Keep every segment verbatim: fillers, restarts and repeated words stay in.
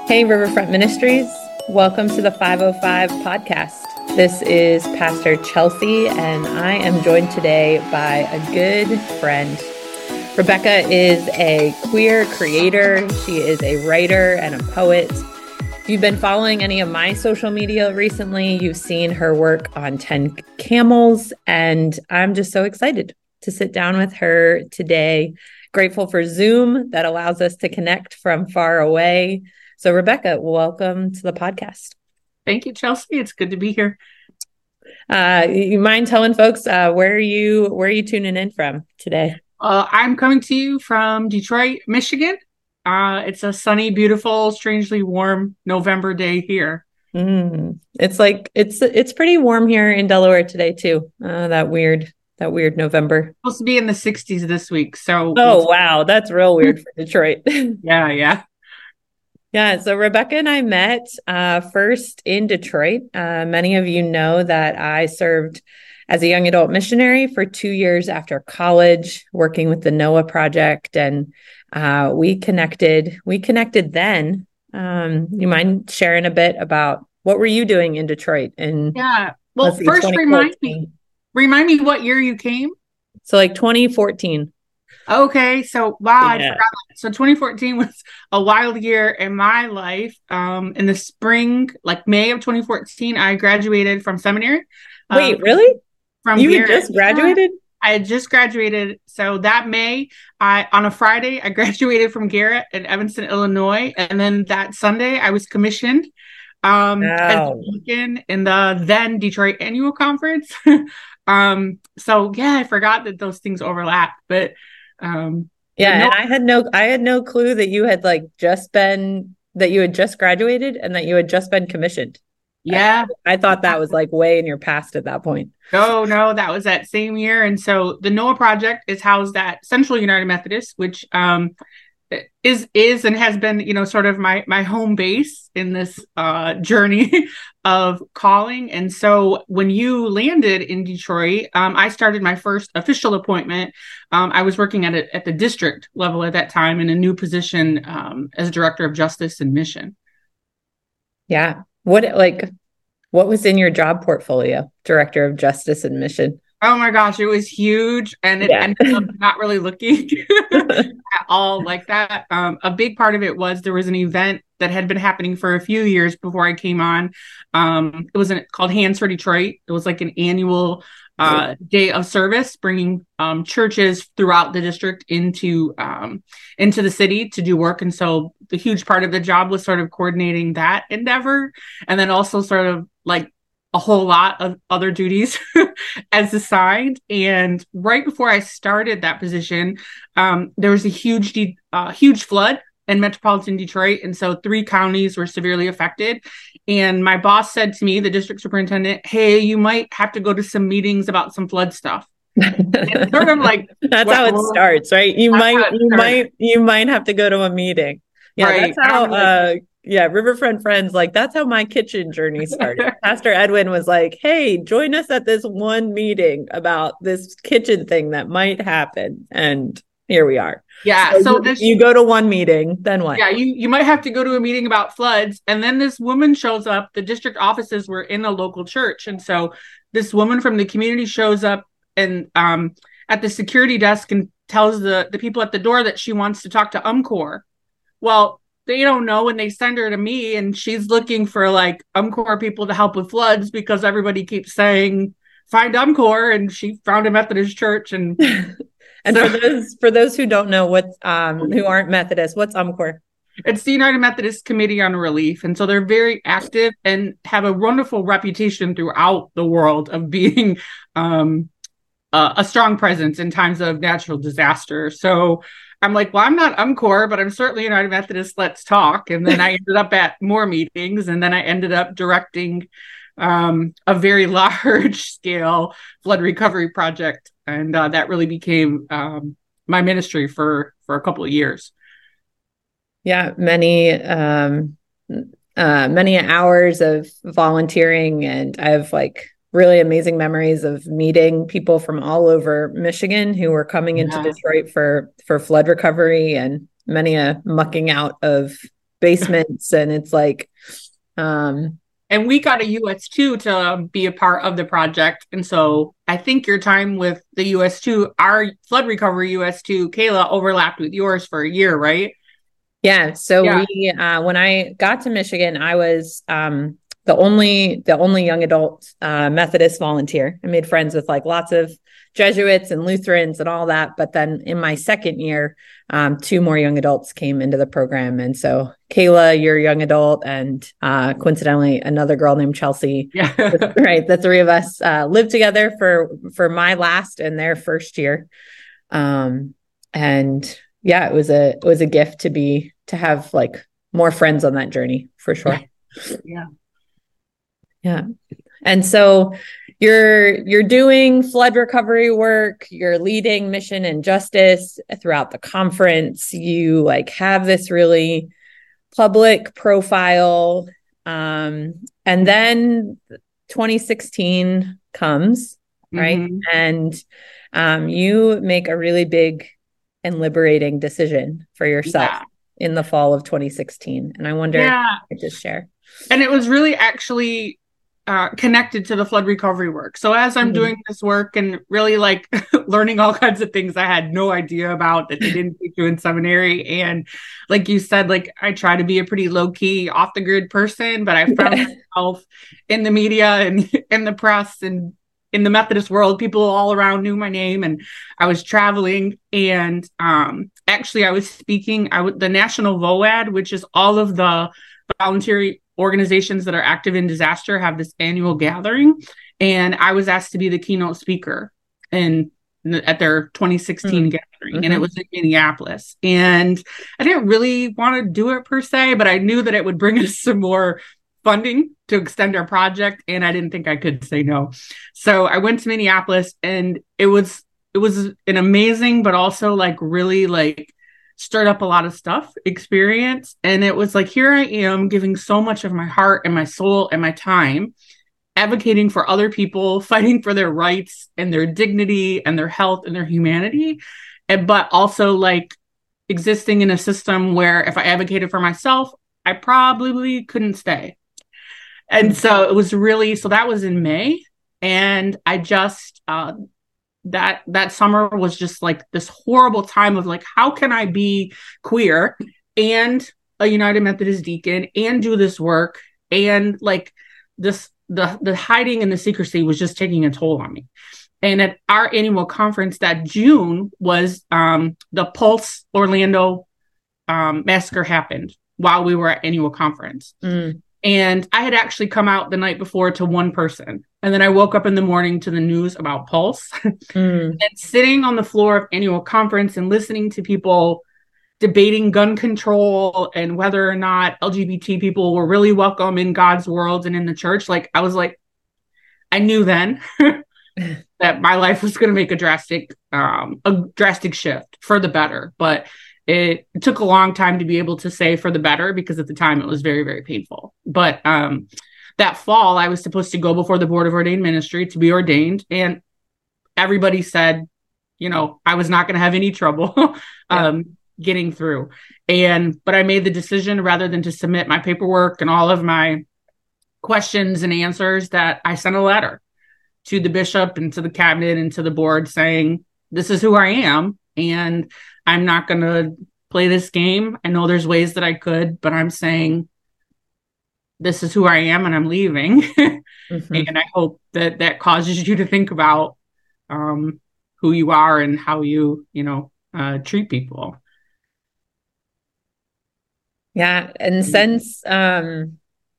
Hey, Riverfront Ministries. Welcome to the five oh five podcast. This is Pastor Chelsea, and I am joined today by a good friend. Rebecca is a queer creator. She is a writer and a poet. If you've been following any of my social media recently, you've seen her work on ten Camels, and I'm just so excited to sit down with her today. Grateful for Zoom that allows us to connect from far away. So Rebecca, welcome to the podcast. Thank you, Chelsea. It's good to be here. Uh, you mind telling folks uh, where are you where are you tuning in from today? Uh, I'm coming to you from Detroit, Michigan. Uh, it's a sunny, beautiful, strangely warm November day here. Mm. It's like it's it's pretty warm here in Delaware today too. Uh, that weird that weird November. It's supposed to be in the sixties this week. So oh wow, that's real weird for Detroit. yeah, yeah. Yeah, so Rebecca and I met uh, first in Detroit. Uh, many of you know that I served as a young adult missionary for two years after college, working with the Noah Project, and uh, we connected. We connected then. Um, you mind sharing a bit about what were you doing in Detroit? And yeah, well, see, first remind me, remind me what year you came. So like twenty fourteen. Okay, so wow, yeah. I forgot. So twenty fourteen was a wild year in my life. Um, in the spring, like May of twenty fourteen, I graduated from seminary. Wait, um, really? From you had just graduated? I had just graduated. So that May, I on a Friday, I graduated from Garrett in Evanston, Illinois, and then that Sunday, I was commissioned um, wow. as a deacon in the then Detroit Annual Conference. um, so yeah, I forgot that those things overlap, but. Um, yeah, no- and I had no, I had no clue that you had like just been, that you had just graduated and that you had just been commissioned. Yeah. I, I thought that was like way in your past at that point. No, no, that was that same year. And so the Noah Project is housed at Central United Methodist, which um, is is and has been, you know, sort of my my home base in this uh, journey of calling. And so when you landed in Detroit, um, I started my first official appointment. Um, I was working at a, at the district level at that time in a new position um, as director of justice and mission. Yeah. What like what was in your job portfolio? Director of justice and mission. Oh my gosh, it was huge, and it yeah. ended up not really looking at all like that. Um, a big part of it was there was an event that had been happening for a few years before I came on. Um, it was an, called Hands for Detroit. It was like an annual uh, day of service, bringing um, churches throughout the district into um, into the city to do work. And so the huge part of the job was sort of coordinating that endeavor, and then also sort of like a whole lot of other duties as assigned. And right before I started that position, um, there was a huge, de- uh, huge flood in metropolitan Detroit. And so three counties were severely affected. And my boss said to me, the district superintendent, hey, you might have to go to some meetings about some flood stuff. It's sort of like that's well, how it starts, right? You might, you might, you might have to go to a meeting. Yeah, right. That's how, uh, yeah, Riverfront Friends, like that's how my kitchen journey started. Pastor Edwin was like, hey, join us at this one meeting about this kitchen thing that might happen. And here we are. Yeah. So, so you, this, you go to one meeting, then what? Yeah, you, you might have to go to a meeting about floods. And then this woman shows up. The district offices were in a local church. And so this woman from the community shows up and um, at the security desk and tells the, the people at the door that she wants to talk to UMCOR. Well, they don't know when they send her to me, and she's looking for like UMCOR people to help with floods because everybody keeps saying find UMCOR, and she found a Methodist church. And and so, for those for those who don't know what um who aren't Methodist, what's UMCOR? It's the United Methodist Committee on Relief, and so they're very active and have a wonderful reputation throughout the world of being um uh, a strong presence in times of natural disaster. So I'm like, well, I'm not UMCOR, but I'm certainly United Methodist. Let's talk. And then I ended up at more meetings, and then I ended up directing um, a very large scale flood recovery project. And uh, that really became um, my ministry for, for a couple of years. Yeah, many, um, uh, many hours of volunteering, and I have like really amazing memories of meeting people from all over Michigan who were coming into yeah. Detroit for, for flood recovery, and many a mucking out of basements and it's like, um, and we got a U S two to be a part of the project. And so I think your time with the U S two, our flood recovery U S two, Kayla, overlapped with yours for a year, right? Yeah. So yeah. we, uh, when I got to Michigan, I was, um, the only, the only young adult, uh, Methodist volunteer. I made friends with like lots of Jesuits and Lutherans and all that. But then in my second year, um, two more young adults came into the program. And so Kayla, you're a young adult, and uh, coincidentally, another girl named Chelsea. Yeah. Right. The three of us uh, lived together for, for my last and their first year. Um, and yeah, it was a, it was a gift to be, to have like more friends on that journey for sure. Yeah. Yeah. And so you're, you're doing flood recovery work, you're leading mission and justice throughout the conference. You like have this really public profile. Um, and then twenty sixteen comes, right? Mm-hmm. And um, you make a really big and liberating decision for yourself yeah. in the fall of twenty sixteen. And I wonder yeah. if you could just share. And it was really actually uh, connected to the flood recovery work. So as I'm mm-hmm. doing this work and really like learning all kinds of things I had no idea about that they didn't teach you in seminary. And like you said, like I try to be a pretty low key off the grid person, but I found myself in the media and in the press and in the Methodist world, people all around knew my name, and I was traveling. And um, actually I was speaking, I w- the National V O A D, which is all of the voluntary organizations that are active in disaster, have this annual gathering. And I was asked to be the keynote speaker in at their twenty sixteen mm-hmm. gathering. Mm-hmm. And it was in Minneapolis. And I didn't really want to do it per se, but I knew that it would bring us some more funding to extend our project. And I didn't think I could say no. So I went to Minneapolis, and it was, it was an amazing, but also like really like stirred up a lot of stuff experience. And it was like, here I am giving so much of my heart and my soul and my time, advocating for other people, fighting for their rights and their dignity and their health and their humanity. And, but also like existing in a system where if I advocated for myself, I probably couldn't stay. And so it was really, so that was in May. And I just, uh, that, that summer was just like this horrible time of like, how can I be queer and a United Methodist deacon and do this work? And like this, the, the hiding and the secrecy was just taking a toll on me. And at our annual conference that June was, um, the Pulse Orlando, um, massacre happened while we were at annual conference. Mm. And I had actually come out the night before to one person. And then I woke up in the morning to the news about Pulse. Mm. And sitting on the floor of annual conference and listening to people debating gun control and whether or not L G B T people were really welcome in God's world and in the church. Like, I was like, I knew then that my life was going to make a drastic, um, a drastic shift for the better. But It, it took a long time to be able to say for the better, because at the time it was very, very painful. But um, that fall, I was supposed to go before the Board of Ordained Ministry to be ordained. And everybody said, you know, I was not going to have any trouble um, yeah. getting through. And but I made the decision, rather than to submit my paperwork and all of my questions and answers, that I sent a letter to the bishop and to the cabinet and to the board saying, this is who I am. And I'm not going to play this game. I know there's ways that I could, but I'm saying this is who I am and I'm leaving. Mm-hmm. And I hope that that causes you to think about um, who you are and how you, you know, uh, treat people. Yeah. And since, um,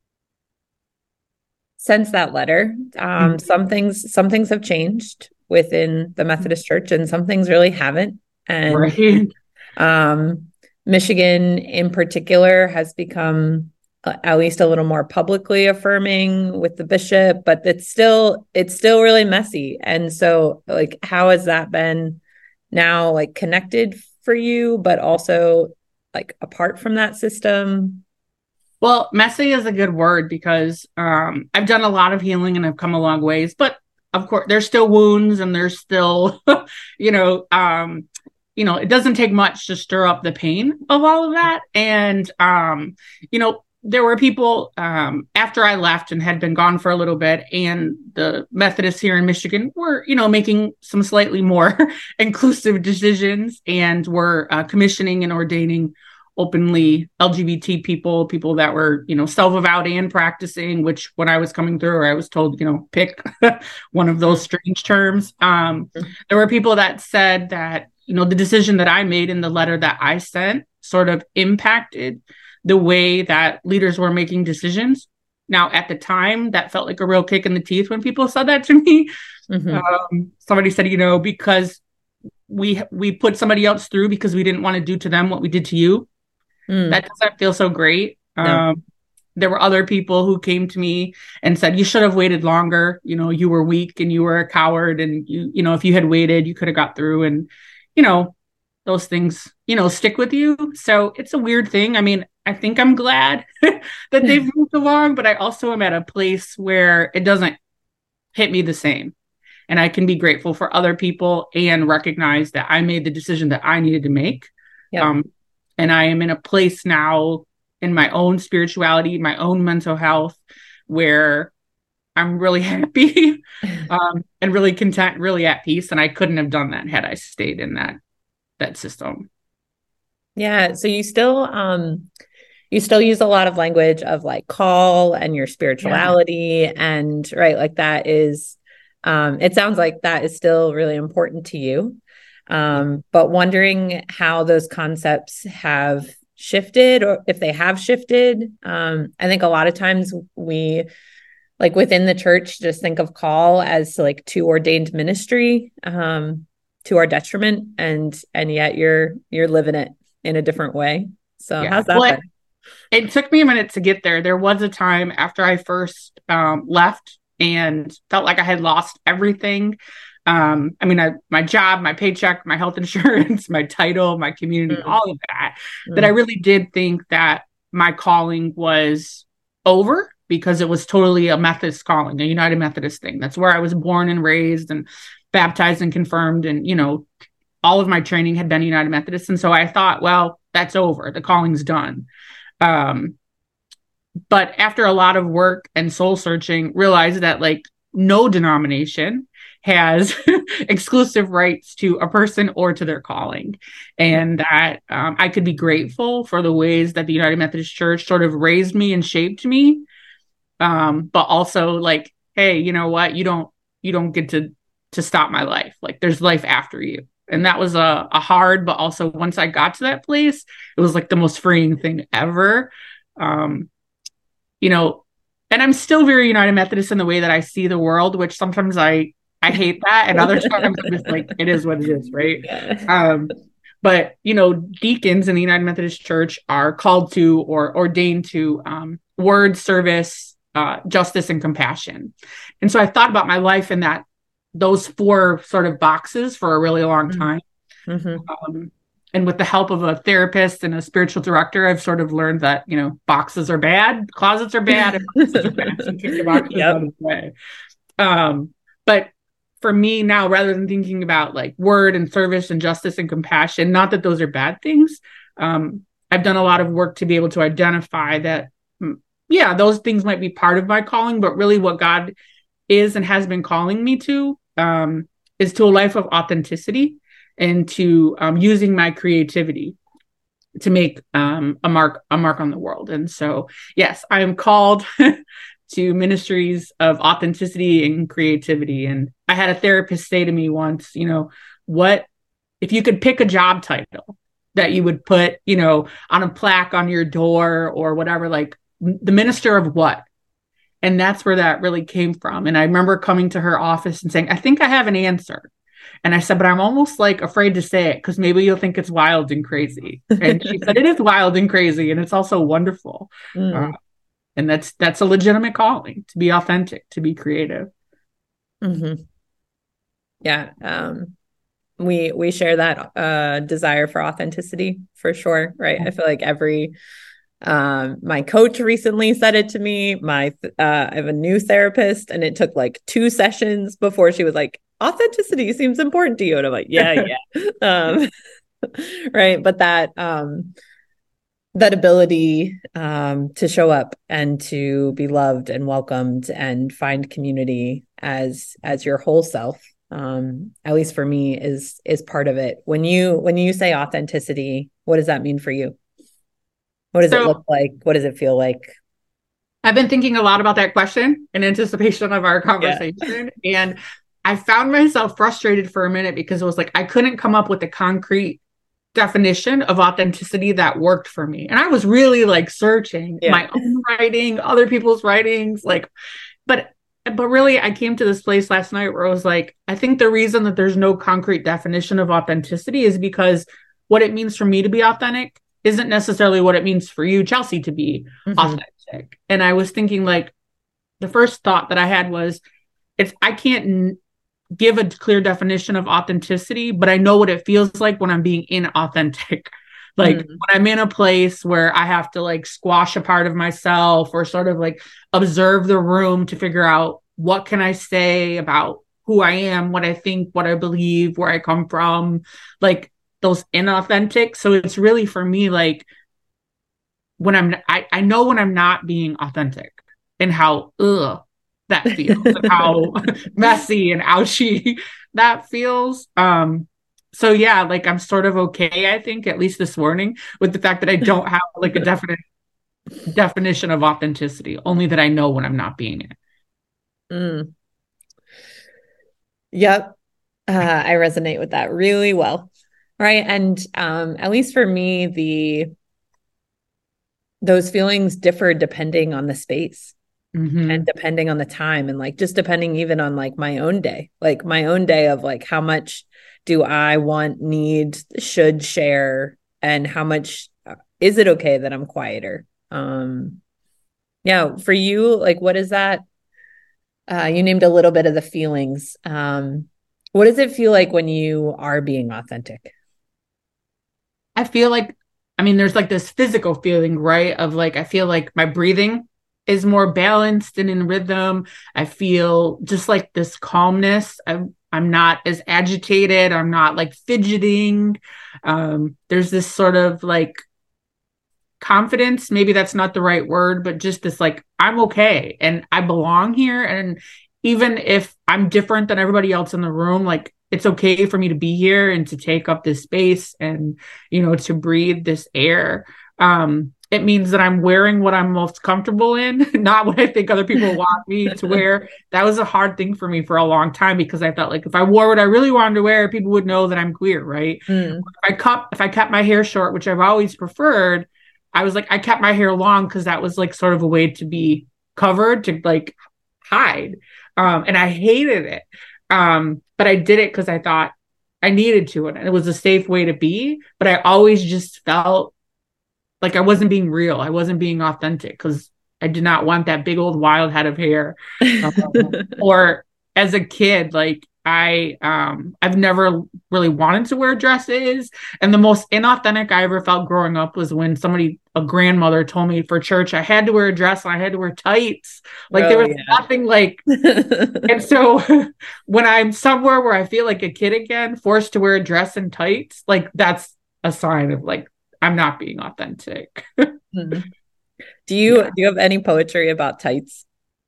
since that letter, um, mm-hmm. some things, some things have changed within the Methodist Church, and some things really haven't. And right. um, Michigan in particular has become uh, at least a little more publicly affirming with the bishop, but it's still, it's still really messy. And so like, how has that been now like connected for you, but also like apart from that system? Well, messy is a good word, because um, I've done a lot of healing and I've come a long ways, but of course there's still wounds and there's still, you know, um, you know, it doesn't take much to stir up the pain of all of that. And, um, you know, there were people um, after I left and had been gone for a little bit, and the Methodists here in Michigan were, you know, making some slightly more inclusive decisions, and were uh, commissioning and ordaining openly L G B T people, people that were, you know, self-avowed and practicing, which when I was coming through, I was told, you know, pick one of those strange terms. Um, there were people that said that, you know, the decision that I made in the letter that I sent sort of impacted the way that leaders were making decisions. Now, at the time, that felt like a real kick in the teeth when people said that to me. Mm-hmm. Um, somebody said, you know, because we we put somebody else through because we didn't want to do to them what we did to you. Mm. That doesn't feel so great. No. Um, there were other people who came to me and said, you should have waited longer. You know, you were weak and you were a coward. And, you, you know, if you had waited, you could have got through. And, you know, those things, you know, stick with you. So it's a weird thing. I mean, I think I'm glad that they've moved along, but I also am at a place where it doesn't hit me the same. And I can be grateful for other people and recognize that I made the decision that I needed to make. Yep. Um, and I am in a place now in my own spirituality, my own mental health, where I'm really happy um, and really content, really at peace. And I couldn't have done that had I stayed in that that system. Yeah. So you still, um, you still use a lot of language of like call and your spirituality, yeah. and right. Like that is, um, it sounds like that is still really important to you. Um, but wondering how those concepts have shifted, or if they have shifted. Um, I think a lot of times we, like within the church, just think of call as like to ordained ministry, um, to our detriment, and and yet you're you're living it in a different way. So yeah. How's that well, been? It, it took me a minute to get there. There was a time after I first um, left and felt like I had lost everything. Um, I mean, I, my job, my paycheck, my health insurance, my title, my community, mm. all of that, mm. that I really did think that my calling was over, because it was totally a Methodist calling, a United Methodist thing. That's where I was born and raised and baptized and confirmed. And, you know, all of my training had been United Methodist. And so I thought, well, that's over. The calling's done. Um, but after a lot of work and soul searching, realized that like no denomination has exclusive rights to a person or to their calling. And that um, I could be grateful for the ways that the United Methodist Church sort of raised me and shaped me. Um, but also like, hey, you know what? You don't, you don't get to, to stop my life. Like there's life after you. And that was a, a hard, but also once I got to that place, it was like the most freeing thing ever. Um, you know, and I'm still very United Methodist in the way that I see the world, which sometimes I, I hate that. And other times I'm just like, it is what it is. Right. Yeah. Um, but, you know, deacons in the United Methodist Church are called to or ordained to um, word, service, uh, justice, and compassion. And so I thought about my life in that, those four sort of boxes for a really long time. Mm-hmm. Um, and with the help of a therapist and a spiritual director, I've sort of learned that, you know, boxes are bad, closets are bad, and boxes are bad. So kick the boxes yep. out of the way. Um, but for me now, rather than thinking about like word and service and justice and compassion, not that those are bad things, um, I've done a lot of work to be able to identify that, yeah, those things might be part of my calling, but really what God is and has been calling me to um, is to a life of authenticity and to um, using my creativity to make um, a mark, a mark on the world. And so, yes, I am called to ministries of authenticity and creativity. And I had a therapist say to me once, you know, what, if you could pick a job title that you would put, you know, on a plaque on your door or whatever, like the minister of what? And that's where that really came from. And I remember coming to her office and saying, I think I have an answer. And I said, but I'm almost like afraid to say it because maybe you'll think it's wild and crazy. And she said, it is wild and crazy. And it's also wonderful. Mm. Uh, and that's, that's a legitimate calling, to be authentic, to be creative. Mm-hmm. Yeah. Um, we, we share that uh, desire for authenticity for sure. Right. I feel like every, um, my coach recently said it to me, my, uh, I have a new therapist and it took like two sessions before she was like, authenticity seems important to you. And I'm like, yeah, yeah. Um, right? But that um that ability um to show up and to be loved and welcomed and find community as as your whole self, um at least for me, is is part of it. When you when you say authenticity, what does that mean for you? What does it So look like? What does it feel like? I've been thinking a lot about that question in anticipation of our Yeah. conversation. And I found myself frustrated for a minute because it was like I couldn't come up with a concrete definition of authenticity that worked for me. And I was really like searching Yeah. my own writing, other people's writings, like, but but really I came to this place last night where I was like, I think the reason that there's no concrete definition of authenticity is because what it means for me to be authentic isn't necessarily what it means for you, Chelsea, to be Mm-hmm. authentic. And I was thinking, like, the first thought that I had was, it's I can't n- give a clear definition of authenticity, but I know what it feels like when I'm being inauthentic. Like Mm-hmm. when I'm in a place where I have to like squash a part of myself or sort of like observe the room to figure out what can I say about who I am, what I think, what I believe, where I come from, like those inauthentic. So it's really for me, like when I'm, I, I know when I'm not being authentic and how, ugh, that feels and how messy and ouchy that feels. Um, so yeah, like I'm sort of okay, I think, at least this morning, with the fact that I don't have like a definite definition of authenticity, only that I know when I'm not being it. Mm. Yep. Uh, I resonate with that really well. Right. And um, at least for me, the those feelings differ depending on the space. Mm-hmm. And depending on the time, and like just depending even on like my own day, like my own day of like how much do I want, need, should share, and how much is it okay that I'm quieter? Um, yeah, for you, like what is that? Uh, you named a little bit of the feelings. Um, what does it feel like when you are being authentic? I feel like, I mean, there's like this physical feeling, right? Of like, I feel like my breathing is more balanced and in rhythm. I feel just like this calmness. I'm, I'm not as agitated. I'm not like fidgeting. Um, there's this sort of like confidence. Maybe that's not the right word, but just this like, I'm okay and I belong here. And even if I'm different than everybody else in the room, like it's okay for me to be here and to take up this space and, you know, to breathe this air. Um, it means that I'm wearing what I'm most comfortable in, not what I think other people want me to wear. That was a hard thing for me for a long time because I felt like if I wore what I really wanted to wear, people would know that I'm queer, right? Mm. If I cut, if I kept my hair short, which I've always preferred, I was like, I kept my hair long because that was like sort of a way to be covered, to like hide. Um, and I hated it. Um, but I did it because I thought I needed to, and it was a safe way to be. But I always just felt like I wasn't being real. I wasn't being authentic because I did not want that big old wild head of hair. Um, or as a kid, like I, um, I've never really wanted to wear dresses. And the most inauthentic I ever felt growing up was when somebody, a grandmother, told me for church I had to wear a dress and I had to wear tights. Like Oh, there was yeah. nothing like. And so when I'm somewhere where I feel like a kid again, forced to wear a dress and tights, like that's a sign of like I'm not being authentic. Mm. Do you Yeah. do you have any poetry about tights?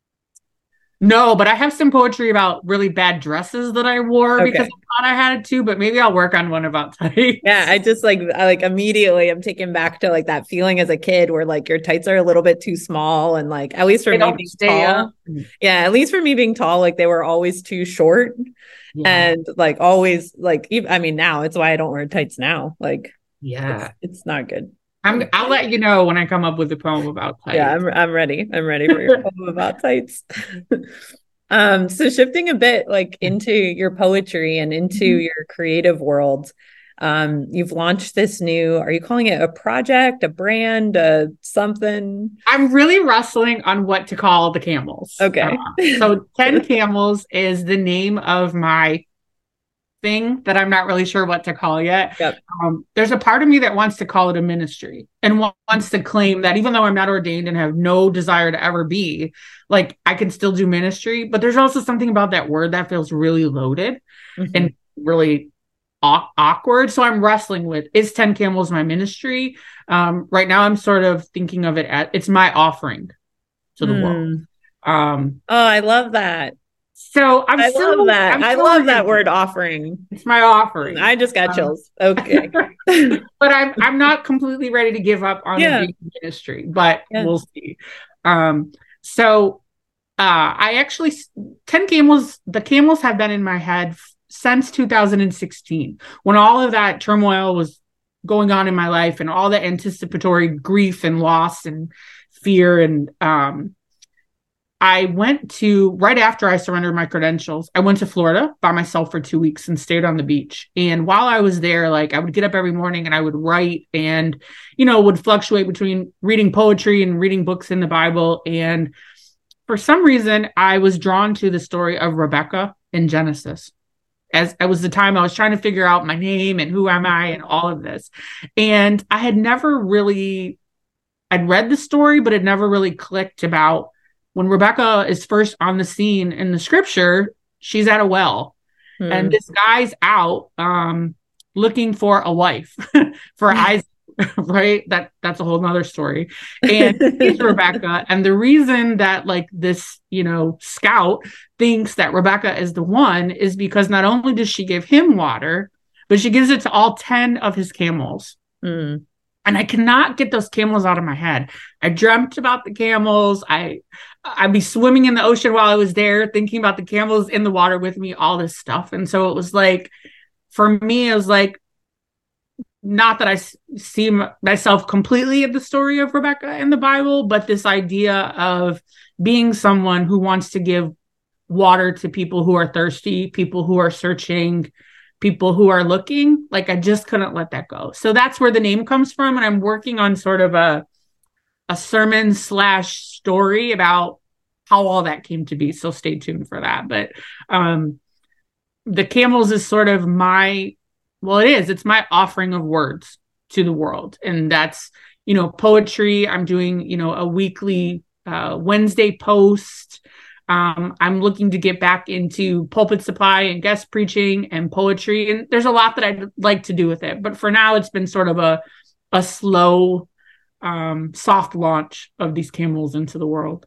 No, but I have some poetry about really bad dresses that I wore Okay. because I thought I had to, but maybe I'll work on one about tights. Yeah, I just like I like immediately I'm taken back to like that feeling as a kid where like your tights are a little bit too small, and like at least for They me don't being stay tall. up. Yeah, at least for me being tall, like they were always too short. Yeah. And like always like even, I mean now it's why I don't wear tights now. Like Yeah. it's, it's not good. I'm I'll let you know when I come up with a poem about tights. Yeah, I'm I'm ready. I'm ready for your poem about tights. Um, so shifting a bit like into your poetry and into Mhm. your creative world, um, you've launched this new, are you calling it a project, a brand, a something? I'm really wrestling on what to call the camels. Okay. Uh, so ten Camels is the name of my thing that I'm not really sure what to call yet. Yep. Um, there's a part of me that wants to call it a ministry and wants to claim that even though I'm not ordained and have no desire to ever be, like I can still do ministry. But there's also something about that word that feels really loaded Mhm. and really aw- awkward. So I'm wrestling with, is ten Camels my ministry? Um, right now I'm sort of thinking of it as it's my offering to the mm. world. Um, oh, I love that. So I'm I still, love that. I'm I love that word offering. It's my offering. I just got um, chills. Okay. But I'm I'm not completely ready to give up on yeah. a big ministry, but yeah. we'll see. Um, so uh, I actually ten Camels, the Camels have been in my head since two thousand sixteen, when all of that turmoil was going on in my life and all the anticipatory grief and loss and fear. And um, I went to, right after I surrendered my credentials, I went to Florida by myself for two weeks and stayed on the beach. And while I was there, like I would get up every morning and I would write and, you know, would fluctuate between reading poetry and reading books in the Bible. And for some reason, I was drawn to the story of Rebecca in Genesis. As it was the time I was trying to figure out my name and who am I and all of this. And I had never really, I'd read the story, but it never really clicked about when Rebecca is first on the scene in the scripture, she's at a well hmm. and this guy's out um, looking for a wife for Isaac, right? That that's a whole nother story. And he's Rebecca. And the reason that like this, you know, scout thinks that Rebecca is the one is because not only does she give him water, but she gives it to all ten of his camels. Hmm. And I cannot get those camels out of my head. I dreamt about the camels. I, I'd be swimming in the ocean while I was there, thinking about the camels in the water with me, all this stuff. And so it was like, for me, it was like, not that I see myself completely in the story of Rebecca in the Bible, but this idea of being someone who wants to give water to people who are thirsty, people who are searching, people who are looking. Like I just couldn't let that go. So that's where the name comes from. And I'm working on sort of a a sermon slash story about how all that came to be. So stay tuned for that. But um, the Camels is sort of my, well, it is, it's my offering of words to the world. And that's, you know, poetry. I'm doing, you know, a weekly uh, Wednesday post. Um, I'm looking to get back into pulpit supply and guest preaching and poetry. And there's a lot that I'd like to do with it. But for now, it's been sort of a, a slow, um, soft launch of these Camels into the world.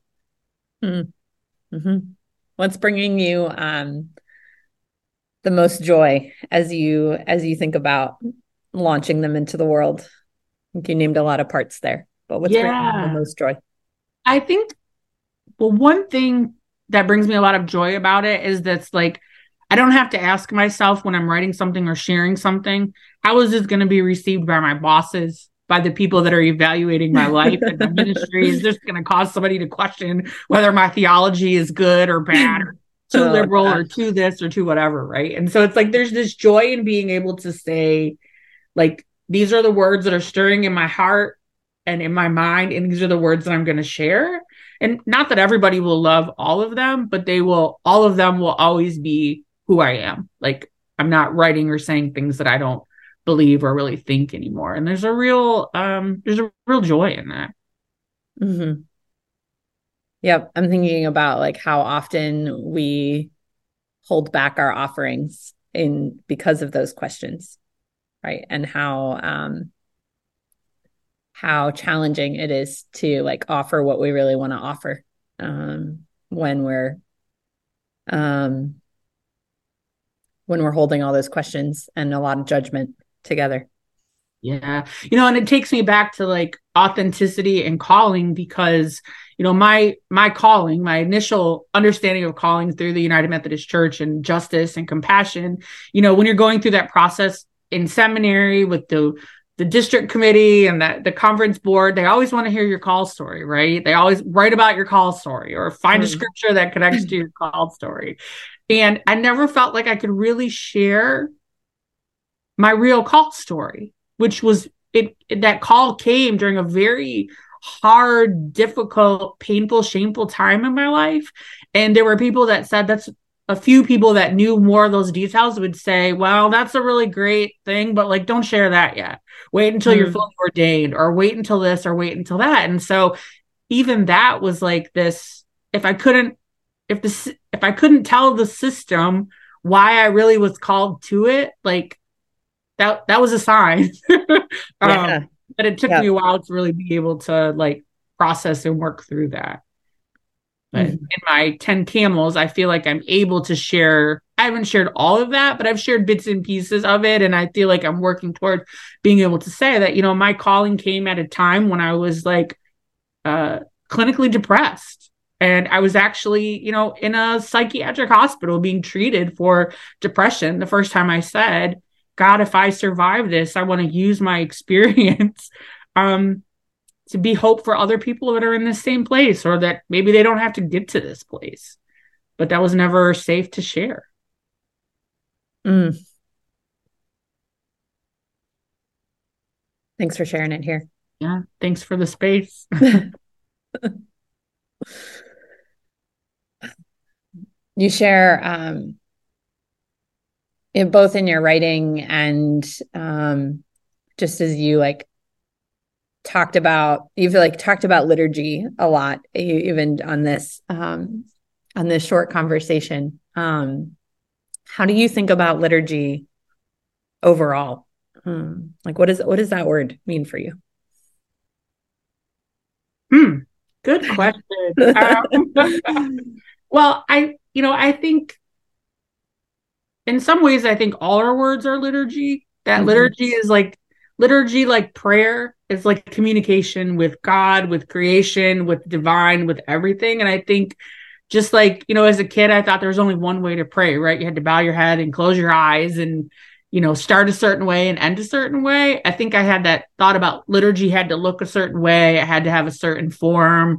Mm-hmm. What's bringing you um, the most joy as you as you think about launching them into the world? I think you named a lot of parts there, but what's yeah. bringing you the most joy? I think, well, one thing that brings me a lot of joy about it is that's like, I don't have to ask myself when I'm writing something or sharing something, how is this going to be received by my bosses, by the people that are evaluating my life and my ministry? Is this going to cause somebody to question whether my theology is good or bad or too oh, liberal God. or too this or too whatever, right? And so it's like, there's this joy in being able to say, like, these are the words that are stirring in my heart and in my mind, and these are the words that I'm going to share. And not that everybody will love all of them, but they will, all of them will always be who I am. Like, I'm not writing or saying things that I don't believe or really think anymore. And there's a real, um, there's a real joy in that. Mm-hmm. Yep. I'm thinking about like how often we hold back our offerings in because of those questions, right? And how, um, how challenging it is to like offer what we really want to offer um, when we're um, when we're holding all those questions and a lot of judgment together. Yeah. You know, and it takes me back to like authenticity and calling, because, you know, my, my calling, my initial understanding of calling through the United Methodist Church and justice and compassion, you know, when you're going through that process in seminary with the the district committee and the, the conference board, they always want to hear your call story, right? They always write about your call story or find mm. a scripture that connects to your call story. And I never felt like I could really share my real call story, which was it, it that call came during a very hard, difficult, painful, shameful time in my life. And there were people that said that's a few people that knew more of those details would say, well, that's a really great thing, but like, don't share that yet. Wait until mm. you're fully ordained, or wait until this, or wait until that. And so even that was like this, if I couldn't, if this, if I couldn't tell the system why I really was called to it, like that that was a sign. Yeah. um, but it took Yeah. me a while to really be able to like process and work through that. But Mm-hmm. in my ten camels, I feel like I'm able to share. I haven't shared all of that, but I've shared bits and pieces of it. And I feel like I'm working toward being able to say that, you know, my calling came at a time when I was like uh, clinically depressed. And I was actually, you know, in a psychiatric hospital being treated for depression. The first time I said, God, if I survive this, I want to use my experience um, to be hope for other people that are in the same place, or that maybe they don't have to get to this place. But that was never safe to share. Mm. Thanks for sharing it here. Yeah. Thanks for the space. You share um, in both in your writing and um, just as you like talked about, you've like talked about liturgy a lot, even on this um, on this short conversation. Um, how do you think about liturgy overall? Um, like, what is what does that word mean for you? Hmm. Good question. Um, well, I, you know, I think in some ways, I think all our words are liturgy. That Mm-hmm. liturgy is like liturgy, like prayer is like communication with God, with creation, with divine, with everything. And I think just like, you know, as a kid, I thought there was only one way to pray, right? You had to bow your head and close your eyes and, you know, start a certain way and end a certain way. I think I had that thought about liturgy had to look a certain way. It had to have a certain form,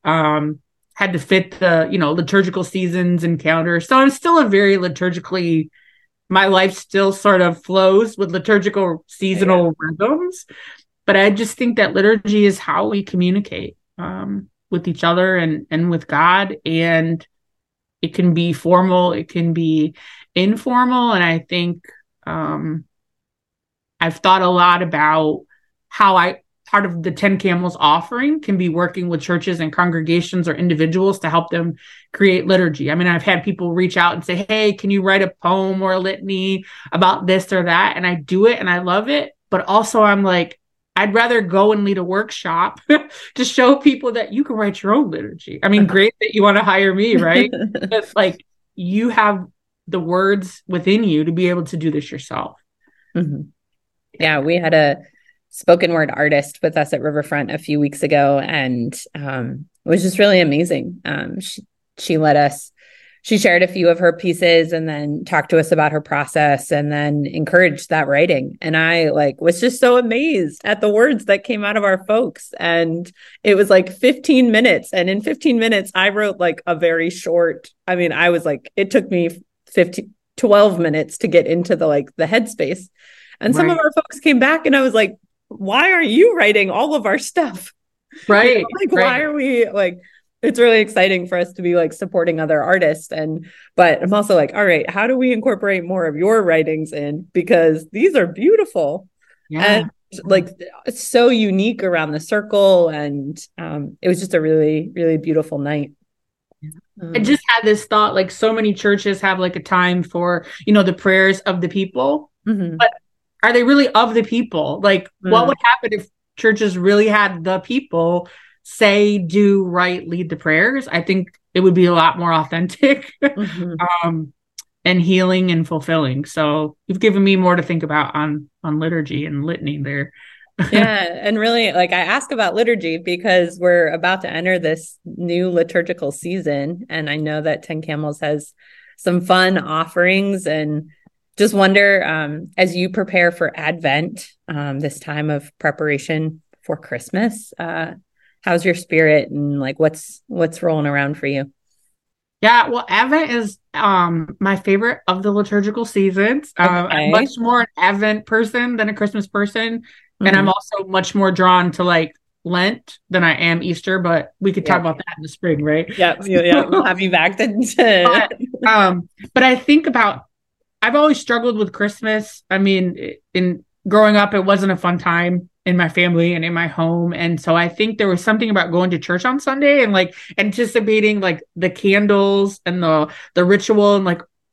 um, had to fit the, you know, liturgical seasons and calendar. So I'm still a very liturgically, my life still sort of flows with liturgical seasonal yeah. rhythms. But I just think that liturgy is how we communicate. Um, with each other and and with God, and it can be formal, it can be informal. And I think um I've thought a lot about how I part of the ten Camels offering can be working with churches and congregations or individuals to help them create liturgy. I mean, I've had people reach out and say, hey, can you write a poem or a litany about this or that? And I do it and I love it. But also I'm like, I'd rather go and lead a workshop to show people that you can write your own liturgy. I mean, great that you want to hire me, right? But like you have the words within you to be able to do this yourself. Mm-hmm. Yeah, we had a spoken word artist with us at Riverfront a few weeks ago, and um, it was just really amazing. Um, she, she let us, she shared a few of her pieces and then talked to us about her process and then encouraged that writing. And I like was just so amazed at the words that came out of our folks. And it was like fifteen minutes. And in fifteen minutes, I wrote like a very short, I mean, I was like, it took me fifteen, twelve minutes to get into the like the headspace. And some right. of our folks came back and I was like, why are you writing all of our stuff? Right. You know, like, right. why are we like, it's really exciting for us to be like supporting other artists. And, but I'm also like, all right, how do we incorporate more of your writings in? Because these are beautiful. Yeah. And like, it's so unique around the circle. And um, it was just a really, really beautiful night. Um, I just had this thought, like so many churches have like a time for, you know, the prayers of the people, mm-hmm. but are they really of the people? Like mm-hmm. what would happen if churches really had the people say, do, write, lead the prayers? I think it would be a lot more authentic mm-hmm. um, and healing and fulfilling. So you've given me more to think about on, on liturgy and litany there. Yeah. And really, like I ask about liturgy because we're about to enter this new liturgical season. And I know that ten Camels has some fun offerings, and just wonder, um, as you prepare for Advent, um, this time of preparation for Christmas, uh, how's your spirit and like what's what's rolling around for you? Yeah, well, Advent is um, my favorite of the liturgical seasons. Okay. Um, I'm much more an Advent person than a Christmas person. Mm-hmm. And I'm also much more drawn to like Lent than I am Easter, but we could talk yeah. about that in the spring, right? Yeah, yeah, yeah. We'll have you back then. but, um, but I think about, I've always struggled with Christmas. I mean, in growing up, it wasn't a fun time in my family and in my home. And so I think there was something about going to church on Sunday and like anticipating like the candles and the, the ritual and like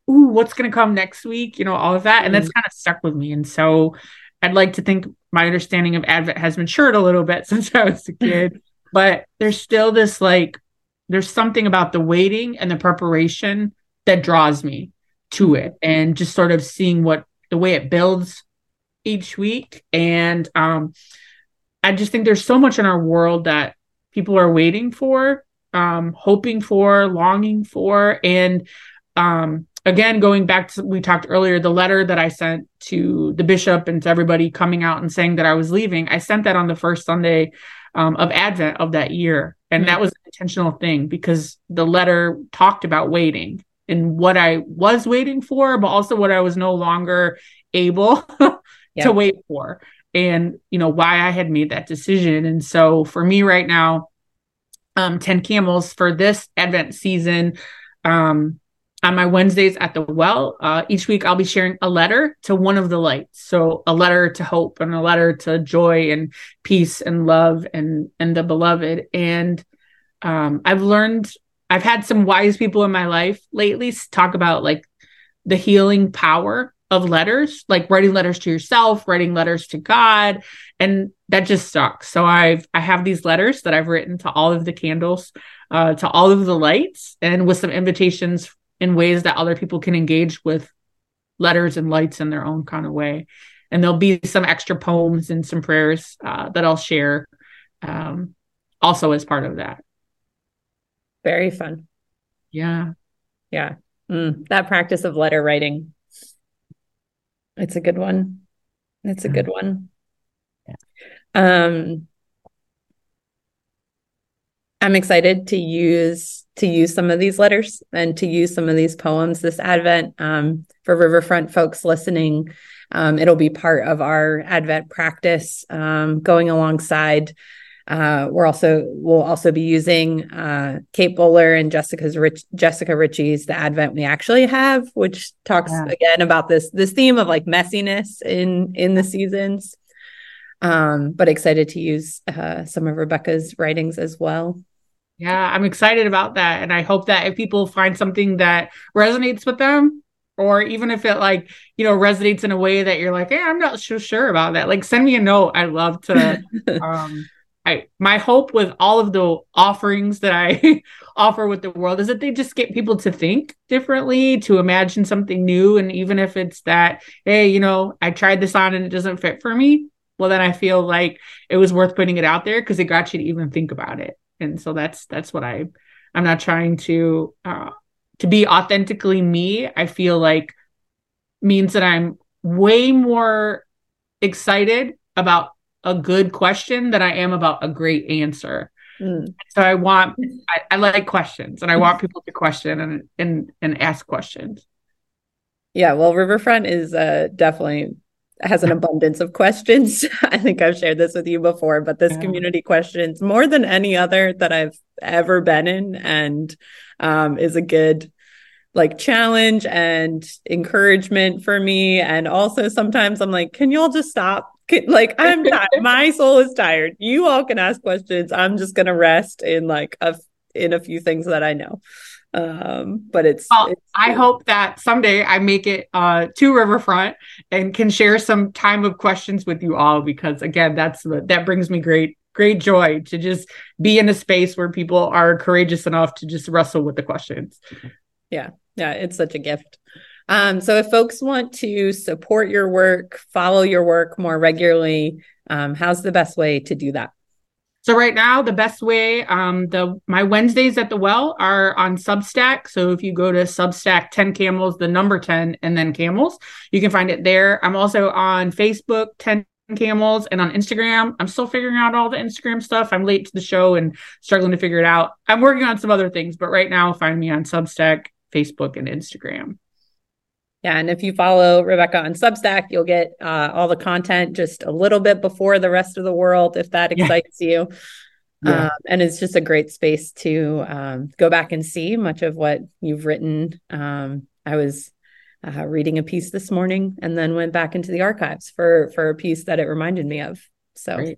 ooh, what's going to come next week? You know, all of that. Mm. And that's kind of stuck with me. And so I'd like to think my understanding of Advent has matured a little bit since I was a kid, but there's still this, like, there's something about the waiting and the preparation that draws me to it, and just sort of seeing what the way it builds each week. And um, I just think there's so much in our world that people are waiting for, um, hoping for, longing for. And um, again, going back to, we talked earlier, the letter that I sent to the bishop and to everybody coming out and saying that I was leaving, I sent that on the first Sunday um, of Advent of that year. And mm-hmm. that was an intentional thing, because the letter talked about waiting and what I was waiting for, but also what I was no longer able yeah. to wait for, and, you know, why I had made that decision. And so for me right now, um, ten Camels for this Advent season, um, on my Wednesdays at the well, uh, each week I'll be sharing a letter to one of the lights. So a letter to hope, and a letter to joy and peace and love and, and the beloved. And um, I've learned, I've had some wise people in my life lately talk about, like, the healing power of letters, like writing letters to yourself, writing letters to God. And that just sucks. So I've, I have these letters that I've written to all of the candles, uh, to all of the lights, and with some invitations in ways that other people can engage with letters and lights in their own kind of way. And there'll be some extra poems and some prayers uh, that I'll share um, also as part of that. Very fun. Yeah. Yeah. Mm, that practice of letter writing. It's a good one. It's a good one. Yeah. Um, I'm excited to use to use some of these letters and to use some of these poems this Advent. Um, for Riverfront folks listening, um, it'll be part of our Advent practice, um, going alongside. Uh, we're also we'll also be using uh, Kate Bowler and Jessica's Rich, Jessica Ritchie's "The Advent We Actually Have," which talks yeah. again about this this theme of, like, messiness in in the seasons. Um, but excited to use uh, some of Rebecca's writings as well. Yeah, I'm excited about that, and I hope that if people find something that resonates with them, or even if it, like, you know, resonates in a way that you're like, hey, I'm not so sure about that, like, send me a note. I love to. um, I, my hope with all of the offerings that I offer with the world is that they just get people to think differently, to imagine something new. And even if it's that, hey, you know, I tried this on and it doesn't fit for me, well, then I feel like it was worth putting it out there because it got you to even think about it. And so that's, that's what I, I'm not trying to, uh, to be authentically me. I feel like means that I'm way more excited about a good question than I am about a great answer. Mm. So I want, I, I like questions, and I want people to question and, and, and ask questions. Yeah. Well, Riverfront is uh, definitely has an abundance of questions. I think I've shared this with you before, but this yeah. community questions more than any other that I've ever been in, and um, is a good, like, challenge and encouragement for me. And also sometimes I'm like, can you all just stop? Can, like, I'm tired. My soul is tired. You all can ask questions. I'm just going to rest in like a, in a few things that I know. Um, but it's, well, it's I hope that someday I make it uh, to Riverfront and can share some time of questions with you all, because again, that's that brings me great, great joy to just be in a space where people are courageous enough to just wrestle with the questions. Yeah. Yeah. It's such a gift. Um, so if folks want to support your work, follow your work more regularly, um, how's the best way to do that? So right now, the best way, um, the my Wednesdays at the well are on Substack. So if you go to Substack, ten Camels, the number ten, and then Camels, you can find it there. I'm also on Facebook, ten Camels, and on Instagram. I'm still figuring out all the Instagram stuff. I'm late to the show and struggling to figure it out. I'm working on some other things, but right now, find me on Substack, Facebook, and Instagram. Yeah. And if you follow Rebecca on Substack, you'll get uh, all the content just a little bit before the rest of the world, if that excites yeah. you. Yeah. Um, and it's just a great space to um, go back and see much of what you've written. Um, I was uh, reading a piece this morning and then went back into the archives for, for a piece that it reminded me of. So, Great.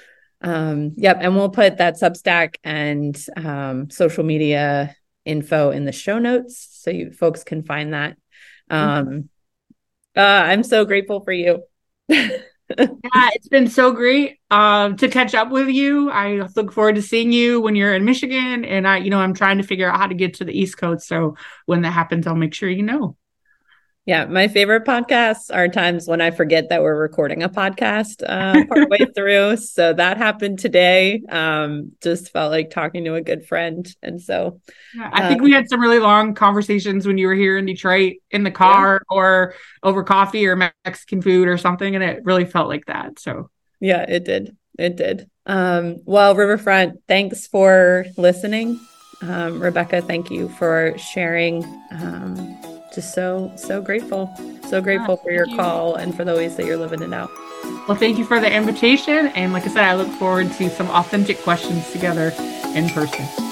um, yep. And we'll put that Substack and um, social media info in the show notes so you folks can find that. Um, uh, I'm so grateful for you. Yeah, it's been so great um, to catch up with you. I look forward to seeing you when you're in Michigan. And I, you know, I'm trying to figure out how to get to the East Coast. So when that happens, I'll make sure you know. Yeah, my favorite podcasts are times when I forget that we're recording a podcast uh, partway through. So that happened today. Um, just felt like talking to a good friend. And so yeah, I think uh, we had some really long conversations when you were here in Detroit in the car yeah. or over coffee or Mexican food or something. And it really felt like that. So yeah, it did. It did. Um, well, Riverfront, thanks for listening. Um, Rebecca, thank you for sharing. Um, just so, so grateful. So grateful yeah, for your you. call and for the ways that you're living it out. Well, thank you for the invitation. And like I said, I look forward to some authentic questions together in person.